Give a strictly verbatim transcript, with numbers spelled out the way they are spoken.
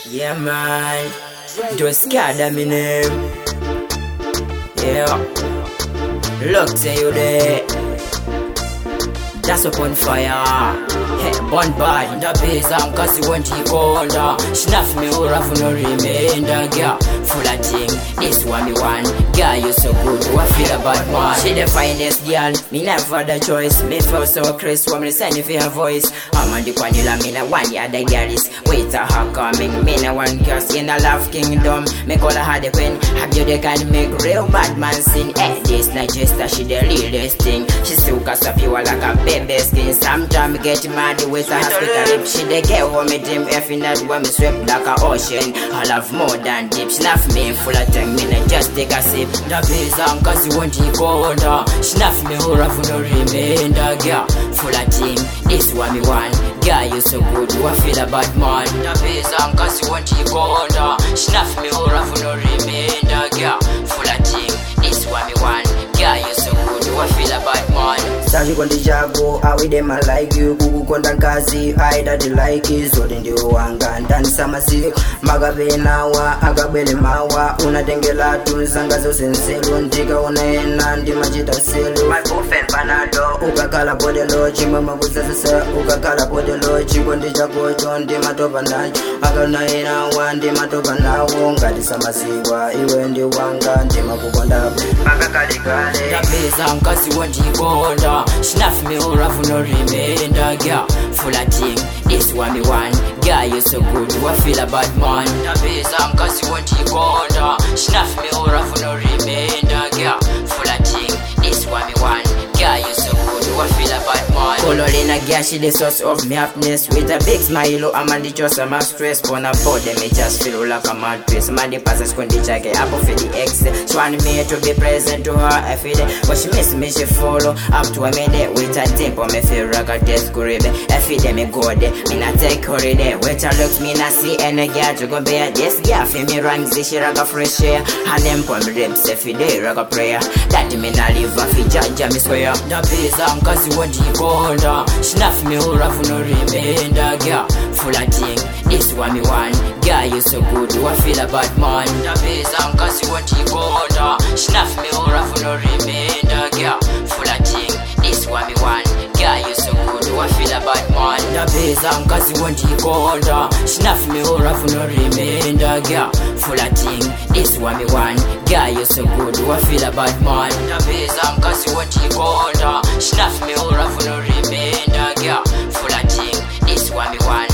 Yeah man, don't scare them in him. Yeah, look say you there. That's up on fire. Hey, burn bad in the base and cause you want to go under. Snuff me or have no remainder, girl. Full of thing, this one me one. Girl, you so good, I feel about man. She the finest girl, me never the choice. Me feel so crisp when me send you for her voice. I'm on the quadilla, me no one, yeah, the girl is. Wait a her coming, me no one curse in the love kingdom. Me call her the queen, have you the kind make real bad man sing. Eh, this not just that she the realest thing. She still cast up you like a baby skin. Sometimes get mad with a hospital lip. She the get home me dream, if in that when me sweep like a ocean. I love more than deep. She love me full of tongue, me not just take a sip. The base on cause you want to go under. Snuff me or have no remainder, girl. Full of thing, this one me one. Girl, you so good, you a feel a bad man. The base on cause you want to go under. Snuff me or have no remainder, girl. Full of thing, this one me one. Girl, you so good, you a feel a bad man. Saji kondi jago, awi dem I like you. Kuku konda kazi, aida di like you. Zote ndi uwanga, ndani samasi. Magabe nawa, agabele mawa. Unatengela tu, zanga zo senselu. Ndika unaena, ndi majita selu. My boyfriend panado, ukakala podelo. Chimama kusasasa, ukakala podelo. Chikondi jago, chondi matopa nacho. Akanaena wa, ndi matopa nawo. Ngati samasiwa, iwe ndi wanga. Ndi makukonda, akakalikale. The base on cause you want to go under. Snuff me or have no remainder, girl. Full of thing, this one me one. Girl, you so good, you a feel a bad man. The base on cause you want to go under. Snuff me or have no remainder, girl. Full of thing, this one me one. Girl, you so good, you a feel a bad man. Colorina girl, she the source of me happiness. With a big smile, I'm on the just a man stress. Pon a body, me just feel like a mad piece. Man, the passes con the jacket, apple for the ex. She want me to be present to her every day. But she miss me, she follow up to a minute. With a tempo, me feel like a desk grip. Every day, me go there, me not take holiday. Wait a look, me not see any girl to go bear. This girl, for me ranks, she like a fresh air. And them pon me ribs every day, like a prayer. That me not live off, he judge me swear. The base on cause you want to go under. Snuff me or have no remainder, girl. Full of thing, this one me one. Girl, you so good, you a feel a bad man. The base on cause you want to go under. Snuff me or have no remainder, girl. Full of thing, this one me one. Girl, you so good, you a feel a bad man. The base on cause you want to go under. Snuff me or have no remainder, girl. Full of thing, this one me one. Girl, you so good, you a feel a bad man. The base on cause you want to go under. Snuff me or have no remainder, girl. Full of thing, this one me one.